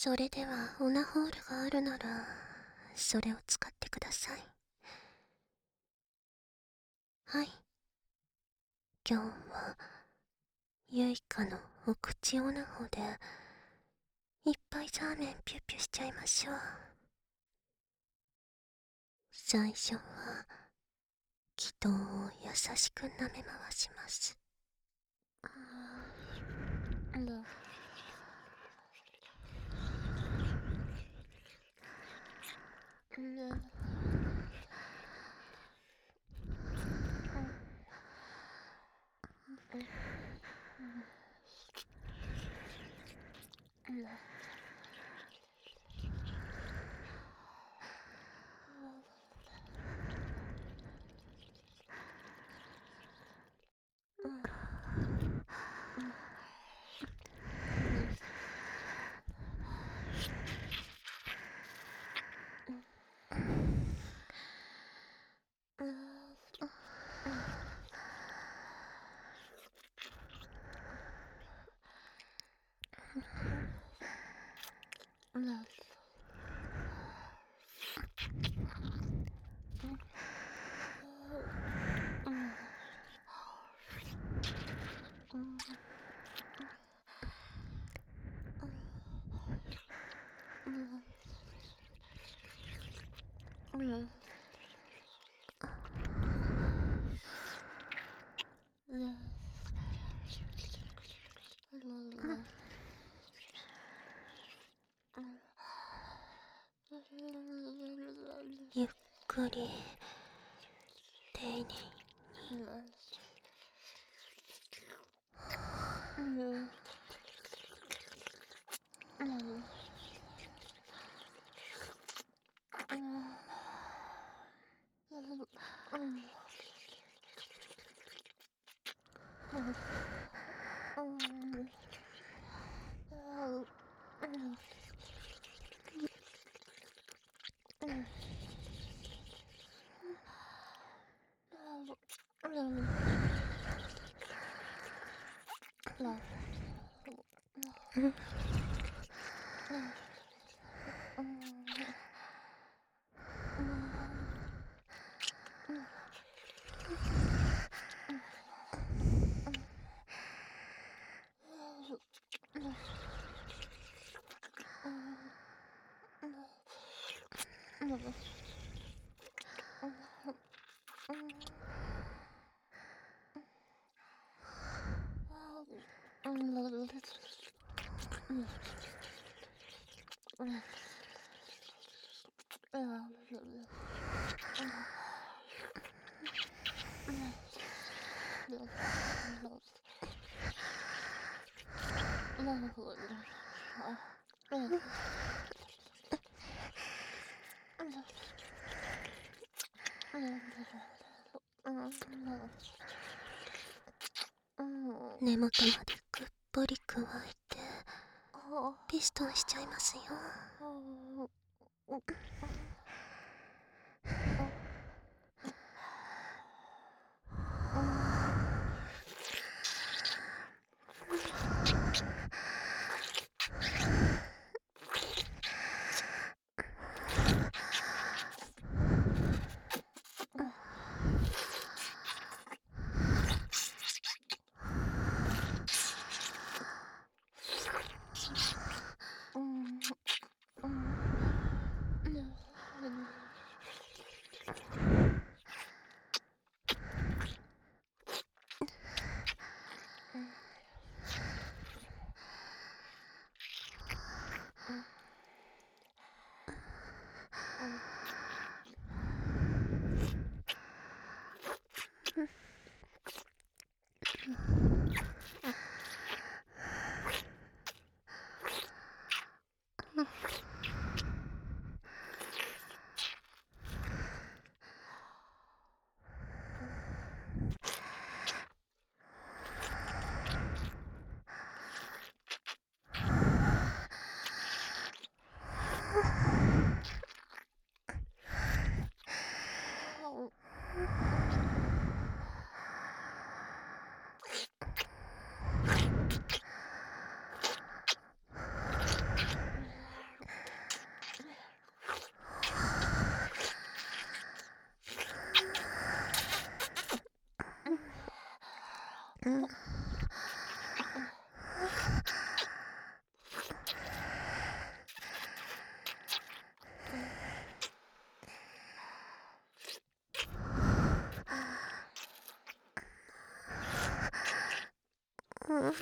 それではオナホールがあるなら、それを使ってください。はい。今日は、ユイカのお口オナホで、いっぱいザーメンピュッピュしちゃいましょう。最初は、気筒を優しく舐め回します。ゆっくり、丁寧に。根元までぐっぽりくわえて、ピストンしちゃいますよ。 うんうん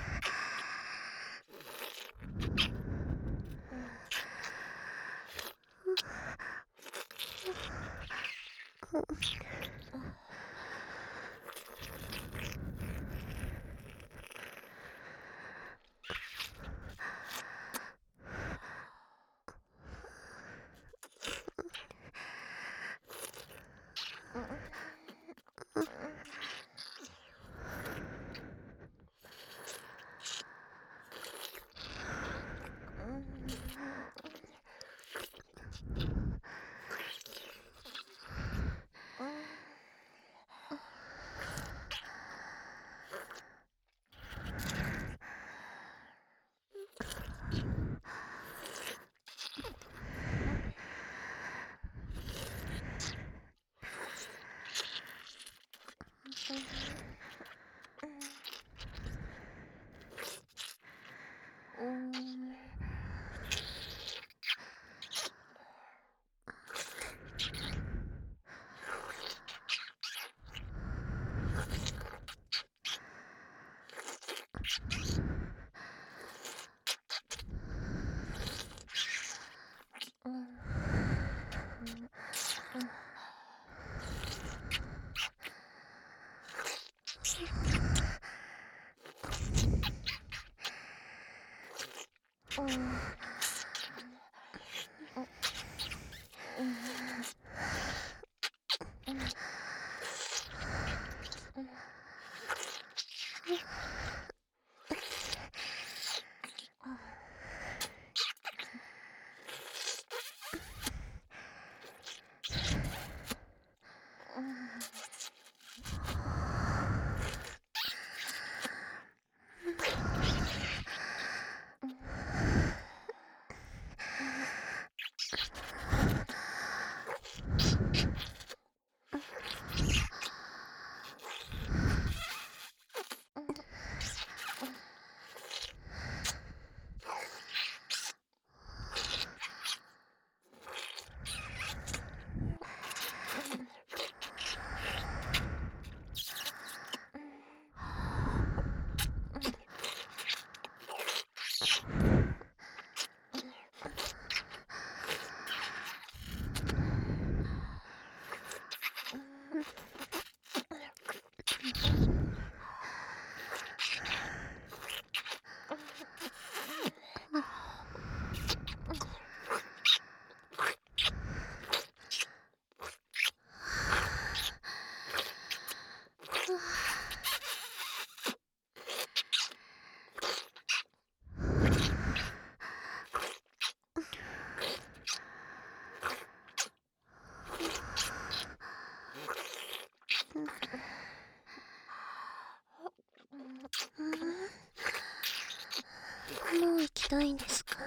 もう行きたいんですか？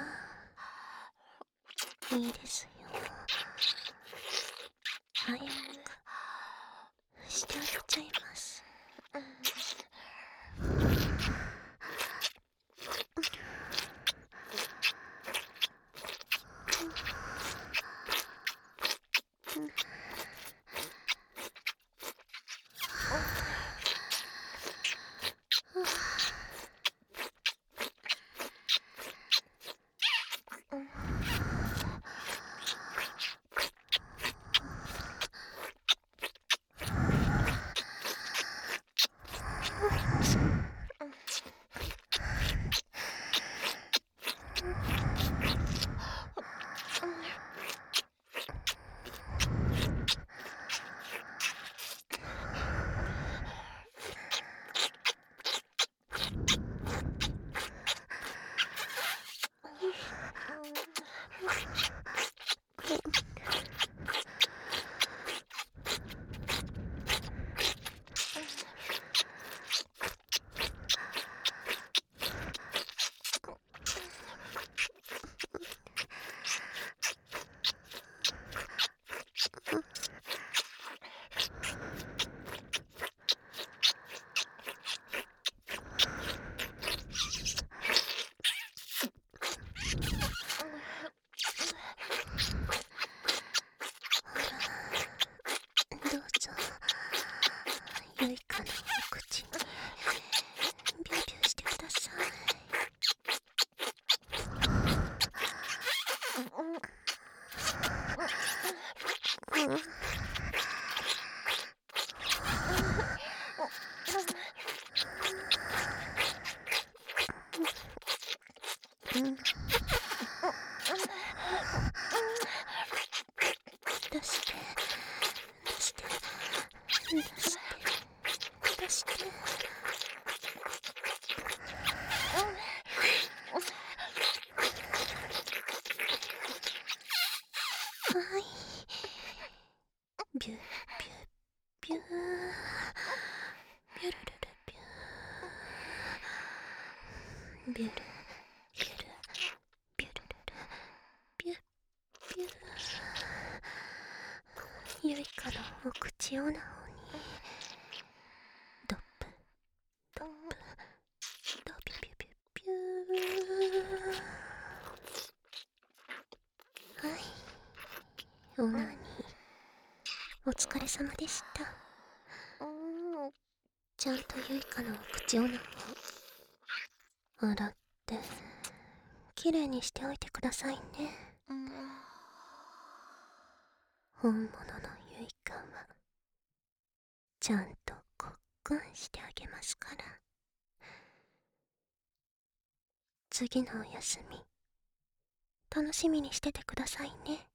いいですよ。早くしてあげちゃいます。 うん出して出して出して出してはいビュービュービュービュルルルビュービュルビュルビュルルルビュッビューゆいかのお口をなほにドップドップドビビュビュビューはいオナニーお疲れ様でした。ちゃんとゆいかのお口をなほ洗ってきれいにしておいてくださいね。本物のゆいかはちゃんとこっくんしてあげますから。次のお休み楽しみにしててくださいね。